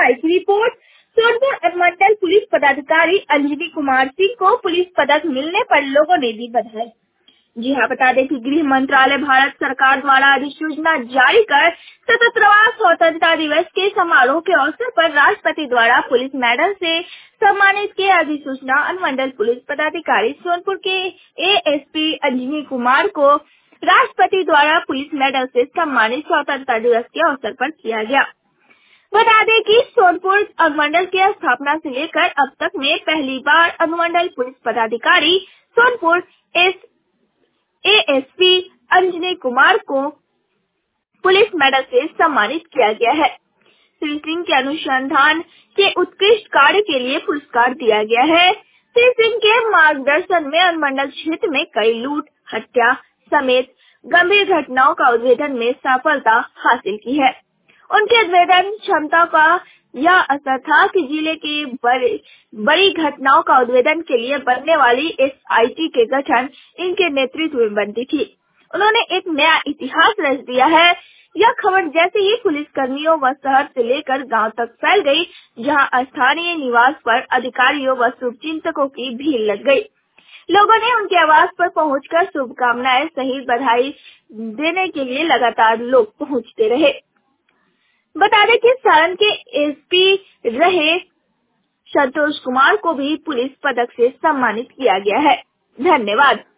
आई की रिपोर्ट। सोनपुर अनुमंडल पुलिस पदाधिकारी अंजनी कुमार सिंह को पुलिस पदक मिलने पर लोगों ने दी बधाई। जी हाँ, बता दें कि गृह मंत्रालय भारत सरकार द्वारा अधिसूचना जारी कर 77वां स्वतंत्रता दिवस के समारोह के अवसर पर राष्ट्रपति द्वारा पुलिस मेडल से सम्मानित किए। अधिसूचना अनुमंडल पुलिस पदाधिकारी सोनपुर के एएसपी अंजनी कुमार को राष्ट्रपति द्वारा पुलिस मेडल से सम्मानित स्वतंत्रता दिवस के अवसर पर किया गया। बता दें कि सोनपुर अनुमंडल की स्थापना से लेकर अब तक में पहली बार अनुमंडल पुलिस पदाधिकारी सोनपुर एएसपी अंजनी कुमार को पुलिस मेडल से सम्मानित किया गया है। श्री सिंह के अनुसंधान के उत्कृष्ट कार्य के लिए पुरस्कार दिया गया है। श्री सिंह के मार्गदर्शन में अनुमंडल क्षेत्र में कई लूट, हत्या समेत गंभीर घटनाओं का उद्भेदन में सफलता हासिल की है। उनके उद्भेदन क्षमता का यह असर था कि जिले की बड़ी घटनाओं का उद्भेदन के लिए बनने वाली एसआईटी के गठन इनके नेतृत्व में बनती थी। उन्होंने एक नया इतिहास रच दिया है। यह खबर जैसे ही पुलिस कर्मियों व शहर से लेकर गांव तक फैल गई, जहां स्थानीय निवास पर अधिकारियों व शुभचिंतकों की भीड़ लग गई। लोगों ने उनके आवास पर पहुंचकर शुभकामनाएं सहित बधाई देने के लिए लगातार लोग पहुंचते रहे। बता दें कि सारण के एसपी रहे संतोष कुमार को भी पुलिस पदक से सम्मानित किया गया है। धन्यवाद।